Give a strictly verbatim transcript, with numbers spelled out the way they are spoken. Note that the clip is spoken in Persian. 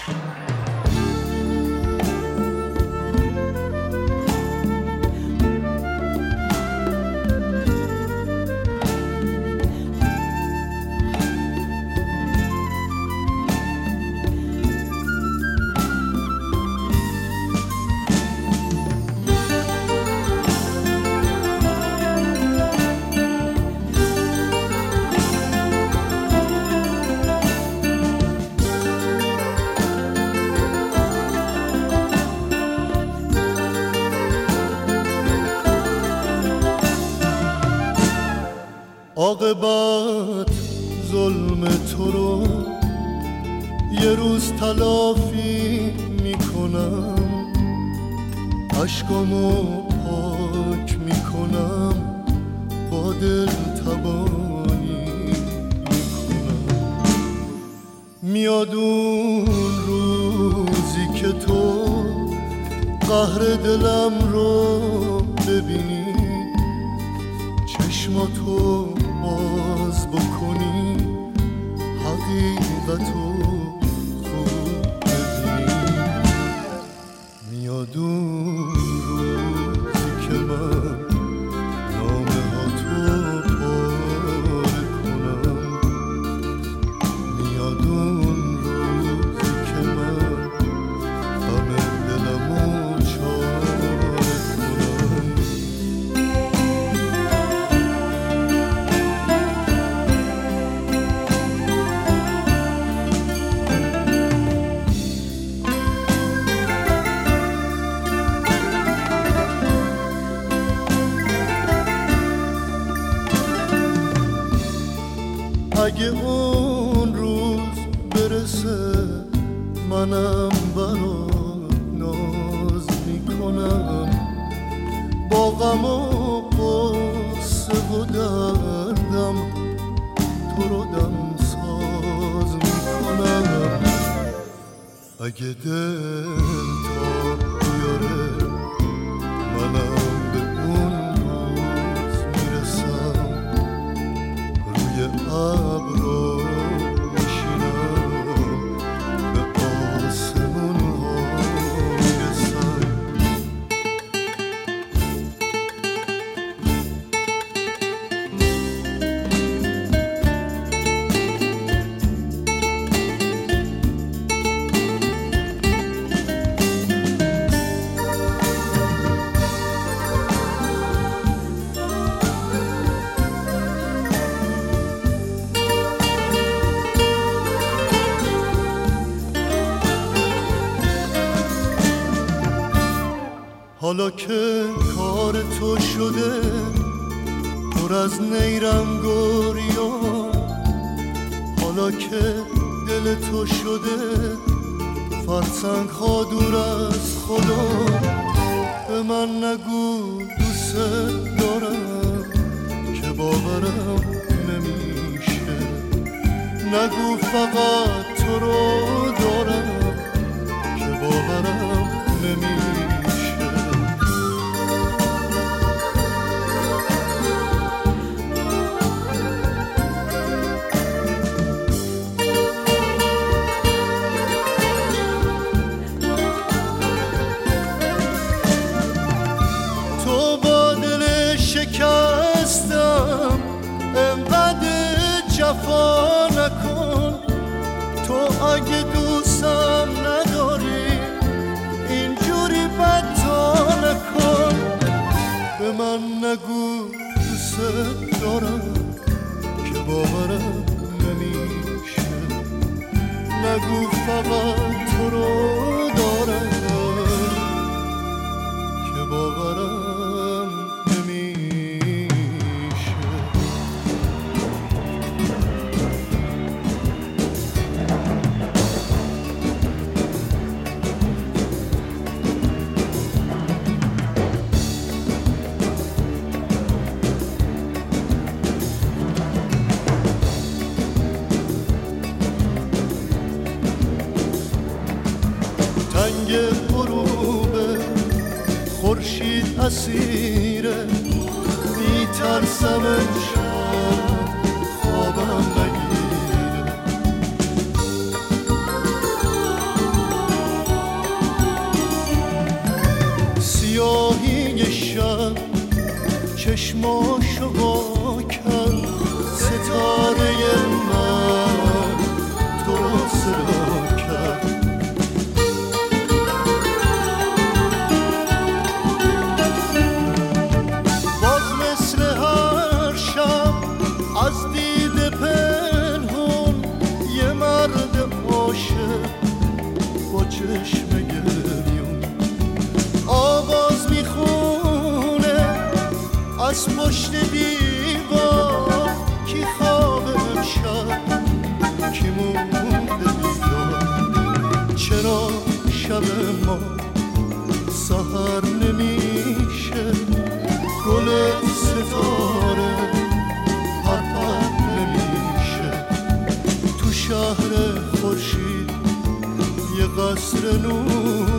عاقبت ظلم تو رو یه روز تلافی میکنم، اشکامو پاک میکنم، با دل تبانی میکنم. میاد اون روزی که تو قهر دلم رو ببینی، چشماتو باز بکنی، حقیقتو خوب ببینی. میاد اون روزی که من نامه ها تو پاره کنم، میاد اون روزی که من غم دلمو چاره کنم. اگه اون روز برسه منم برات ناز میکنم، با غم و قصه و دردم تو رو دم ساز میکنم. اگه دل تا بیاره منم به اون روز میرسم، روی ابرو میشینم، به آسمون ها میرسم. حالا که کار تو شده پر از نیرنگاریا، حالا که دل تو شده فرسنگ ها دور از خدا، به من نگو دوست دارم که باورم نمیشه، نگو فقط تو رو دارم که باورم نمیشه. شکستم انقدر جفا نکن، تو اگه دوستم نداری اینجوری بدتا نکن. به من نگو دوست دارم که باورم نمیشه، نگو فقط تو رو دارم که باورم تنگ غروب خورشید اسیره، میترسم امشب خوابم نگیره. چشماشو وا کرد ستاره من تو رو صدا کرد. باز مثل هر شب از دید پنهون یه مرد عاشق با چشم گریون آواز میخونه از پشت دیوار کی خواب امشب کی مونده بیدار. چرا شب ما سحر نمیشه گل ستاره پرپر نمیشه تو شهر خورشید یه قصر نور